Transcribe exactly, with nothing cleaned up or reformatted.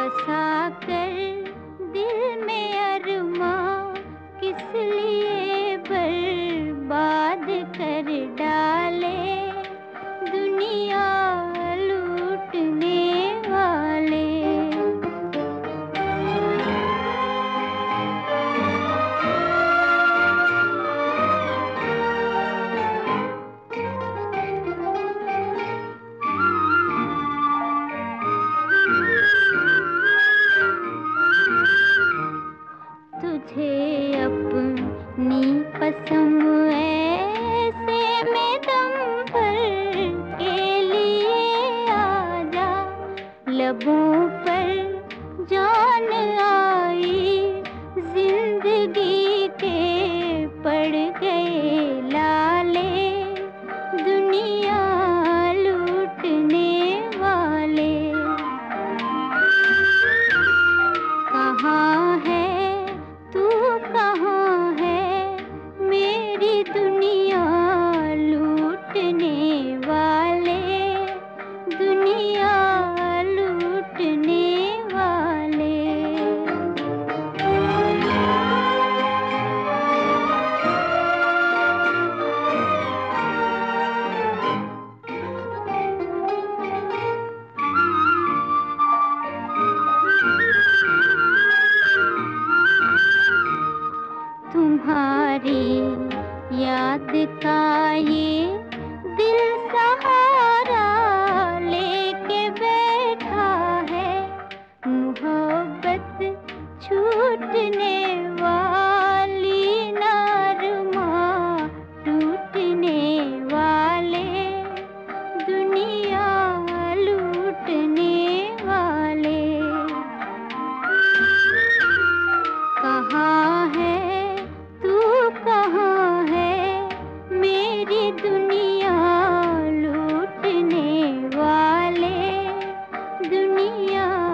बसा कर दिल में अरमां किस लिए बर्बाद कर डाले दुनिया लूटने वाले। तुझे अपनी कसम ऐसे में दम भर के लिए आजा, लबों पर जान आई जिंदगी के पड़ गए लाले दुनिया लूटने वाले। कहाँ है तू, कहाँ है मेरी दुनिया लूटने वाले दुनिया लूटने वाले। तुम्हारी याद का ये दिल सहारा लेके बैठा है, मोहब्बत छूटने वाली नारमा टूटने वाले दुनिया लूटने वाले। कहाँ है तू, कहाँ है मेरी दुनिया लूटने वाले दुनिया